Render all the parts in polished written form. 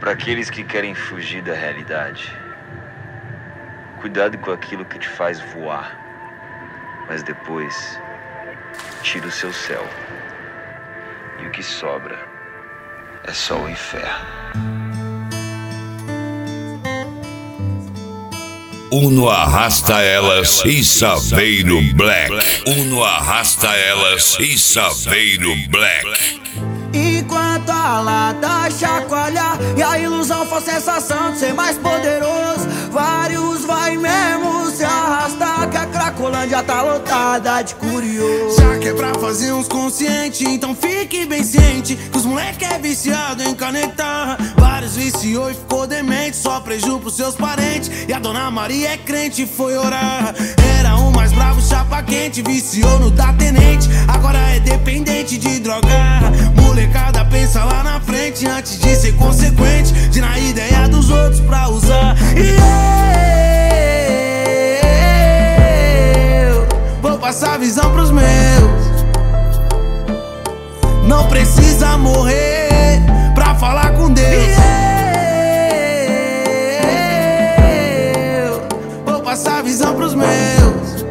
Para aqueles que querem fugir da realidade, cuidado com aquilo que te faz voar, mas depois tira o seu céu, e o que sobra é só o inferno. Uno arrasta elas e Saveiro Black. Uno arrasta elas e Saveiro Black. Enquanto a lata chacoalha e a ilusão for sensação de ser mais poderoso, vários vai mesmo se arrastar, que a Cracolândia tá lotada de curioso. Já que é pra fazer uns conscientes, então fique bem ciente que os moleque é viciado em canetar. Vários viciou e ficou demente, só preju pros seus parentes. E a dona Maria é crente e foi orar. Era o mais bravo, chapa quente, viciou no da tenente, agora é dependente de drogar. Molecada pensa lá na frente antes de ser consequente, de na ideia dos outros pra usar. E eu vou passar a visão pros meus. Não precisa morrer pra falar com Deus. E eu vou passar a visão pros meus.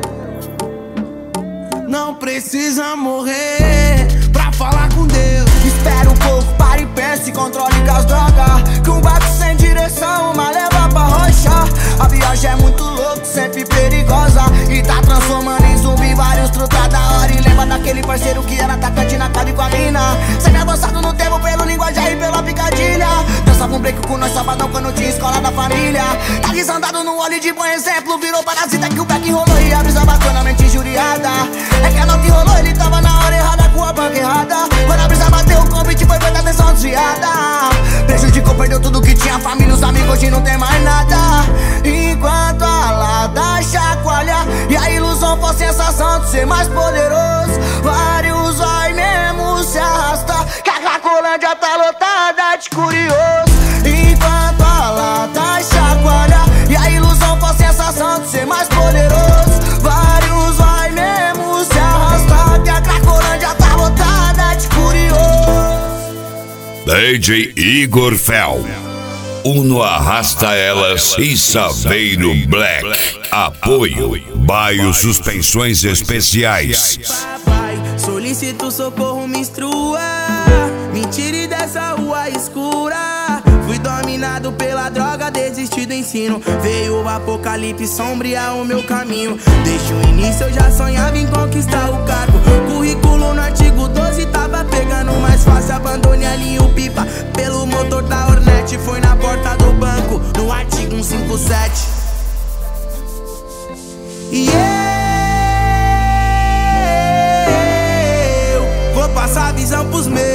Não precisa morrer pra falar com Deus. Espera um pouco, para e pensa e controle com as drogas, que um barco sem direção, uma leva pra rocha. A viagem é muito louca, sempre perigosa, e tá transformando em zumbi vários truta da hora. E lembra daquele parceiro que era atacante na cabe com a mina, sempre avançado no tempo pelo linguajar e pela picadilha. Dançava um break com nós sabadão quando tinha escola da família. Tá desandado no olho de bom exemplo, virou parasita que o back rolou e a brisa bacanamente injuriada. É que a nota rolou, ele tava na hora errada com a banca errada. Quando a brisa bateu, o convite foi feita atenção desviada. Prejudicou, perdeu tudo que tinha, família, os amigos, hoje não tem mais nada. Enquanto a lata chacoalha e a ilusão for sensação de ser mais poderoso, vários vai mesmo se arrastar, que a Cracolândia tá lotada de curioso. Enquanto a lata chacoalha e a ilusão for sensação de ser mais poderoso, vários vai mesmo se arrastar, que a Cracolândia tá lotada de curioso. DJ Igor Fel. Uno arrasta elas e Saveiro Black. Apoio Baio Suspensões Especiais. Papai, solicito socorro, me instrua, me tire dessa rua escura. Fui dominado pela droga, desisti do ensino. Veio o apocalipse sombrear o meu caminho. Desde o início eu já sonhava em conquistar o cargo. Currículo no artigo 12 tava pegando mais fácil. Abandone ali o pipa pelo motor da Hornet. Foi na porta do banco, no artigo 157. E eu vou passar a visão pros meus.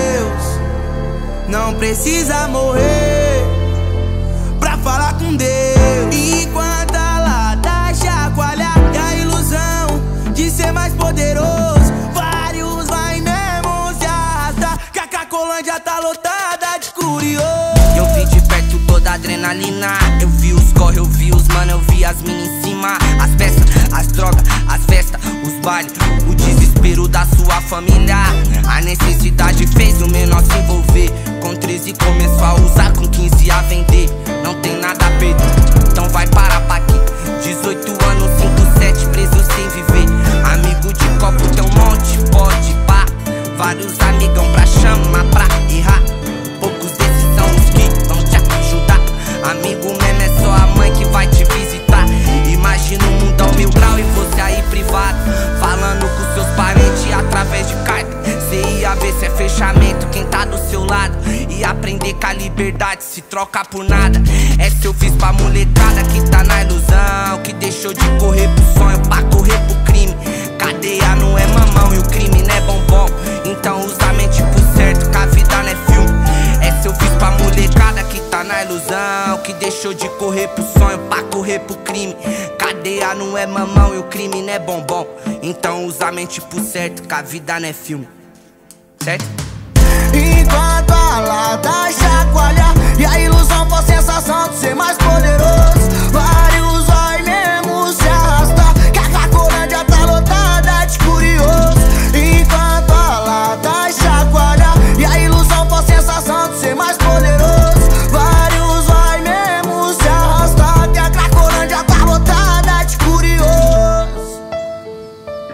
Não precisa morrer pra falar com Deus. Enquanto a lata chacoalha e a ilusão de ser mais poderoso, vários vai mesmo se arrastar, que a Cracolândia tá lotada de curioso. Eu vi de perto toda a adrenalina, eu vi os corre, eu vi os mano, eu vi as minas em cima. As peças, as drogas, as festas, os bailes, o desespero da sua família. A necessidade fez o menor se envolver. Com 13 começou a usar, com 15 a vender. Não tem nada a perder, então vai parar pra aqui. 18 anos, 5-7, preso sem viver. Amigo de copo tem um monte, pode pá. Vários amigão pra chamar, pra errar. Poucos desses são os que vão te ajudar. Amigo mesmo é só a mãe que vai te visitar. Imagina um mundão 1000 grau e você aí privado, falando com seus parentes através de carta. Cê ia ver se é fechamento quem tá do seu lado, e aprender que a liberdade se troca por nada. Essa eu fiz pra molecada que tá na ilusão, que deixou de correr pro sonho pra correr pro crime. Cadeia não é mamão e o crime não é bombom, então usa a mente pro certo que a vida não é filme. Essa eu fiz pra molecada que tá na ilusão, que deixou de correr pro sonho pra correr pro crime. Cadeia não é mamão e o crime não é bombom, então usa a mente pro certo que a vida não é filme. Certo? Enquanto a lata chacoalha e a ilusão for sensação de ser mais poderoso, vários vai mesmo se arrastar, que a Cracolândia tá lotada de curioso. Enquanto a lata chacoalha e a ilusão for sensação de ser mais poderoso,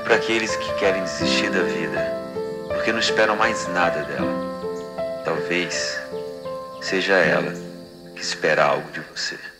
para aqueles que querem desistir da vida, porque não esperam mais nada dela. Talvez seja ela que espera algo de você.